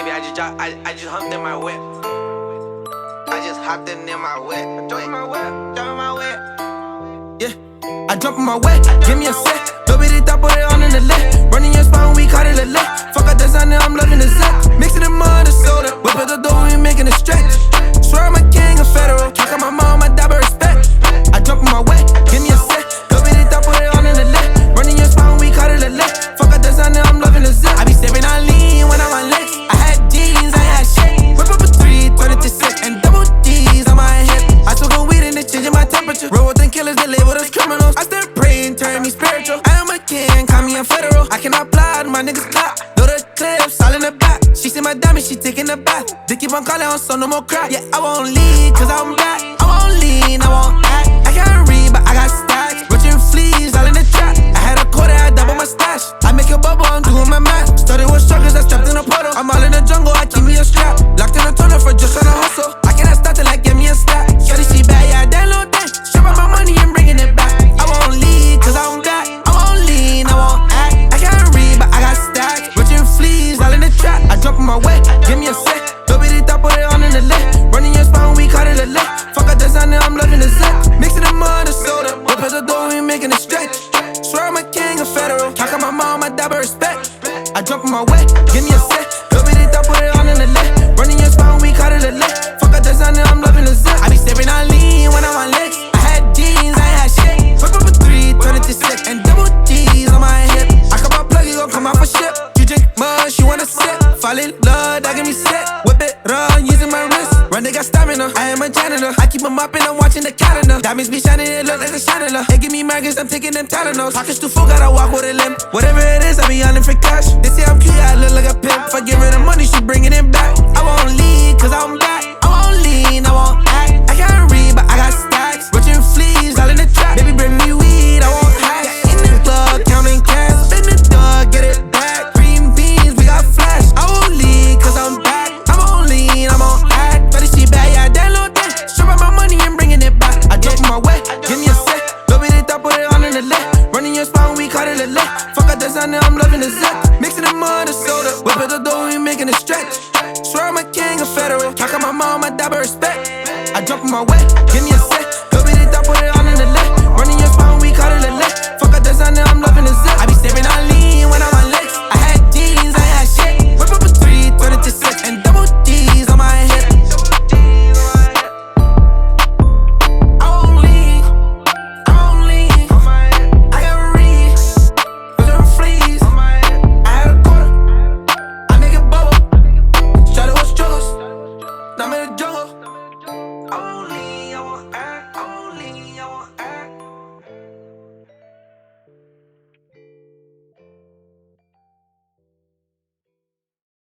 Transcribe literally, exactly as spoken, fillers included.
baby, I just dropped, I, I just humped in my whip. I just hopped in in my whip. Jump in my whip, jump in my whip. Yeah, I jump in my way, give me a sec. Little bitty top, put it on in the left. Running your spine, we caught it a left. Fuck out the sun, I'm loving the zap. Mixing the mud and soda. Whip at the door, we making a stretch. Swear I'm a king of federal. Talk on my mom, my dad, but respect. I jump in my way, give me a sec. Little bitty top, put it on in the left. Running your spine, we caught it a left. Fuck out the sun, I'm loving the zap. I be sipping on lean when I'm on legs. I had jeans, I had shit. Whip up a three, turn it to six. And double D's on my hip. I took a weed and it's changing my temperature. Roll with them killers, they label us criminals. I start praying, turn me spiritual. I am a king, call me a federal. I cannot plot, my niggas clock. Know the clips, all in the back. She see my diamond, she taking a bath. They keep on calling on so no more crack. Yeah, I won't lead, cause I'm back. I won't lean, I won't act. I can't read, but I got stacks. Rich and fleas, all in the trap. I had a quarter, I double my stash. I make a bubble, I'm doing my math. Started with struggles, I strapped in a puddle. I'm all in the jungle, I keep me a strap. Locked in a tunnel for just on a hustle. I cannot stop till like give me a stack. Shorty, she bad, yeah, that little thing. Strip out my money and bringing it back. I won't lead, cause I'm back. I won't lean, I won't act. I can't read, but I got stacks. Rich and fleas, all in the trap. I jump in my way, give me a sec. Little bitty top, put it on in the left. Running your spine, we caught it a left. Fuck out the sun, I'm loving the zap. Mixing the mud and soda. Whip at the door, we making a stretch. Swear I'm a king of federal. Talk on my mom, my dad, but respect. I jump in my way, give me a sec. Little bitty top, put it on in the left. Running your spine, we caught it a left. Fuck out the sun, I'm loving the zap. I be sipping on lean when I'm on legs. I had jeans, I had shit. Whip up a three, turn it to six. And double D's on my hip. I come out plug, you gon' come off a ship. You drink mud, she wanna sip. Fall in love, that get me sick. Whip it raw, using my wrist. Run, they got stamina, I am a janitor. I keep 'em mopping, I'm watching the calendar. Diamonds be shining, it look like a chandelier. They give me maggots, I'm taking them Tylenols. Pockets too full, gotta walk with a limp. Whatever it is, I be on it for cash. They say I'm cute, I look like a pimp. If I give her the money, she bringing it back. I won't lead, cause I'm back. I won't lean, I won't act. I can't read, but I got stacks. Rich and fleas, all in the trap. Baby, bring me weed, I won't hack. In the club, counting cash. Spin the dog, get it back. Green beans, we got flash. I won't lead, cause I'm back. I won't lean, I won't act. But she bad, yeah, that little thing. Strip out my money and bringing it back. I jump in my way, give me a sec. Little bitty top, put it on in the left. Running your spine, we caught it a left. Fuck out the sun, I'm loving the zap. Mixing the mud and soda. Whip at the door, we making a stretch. Swear I'm a king of federal. Talk on my mom, my dad, but respect. I jump in my way, give me a sec.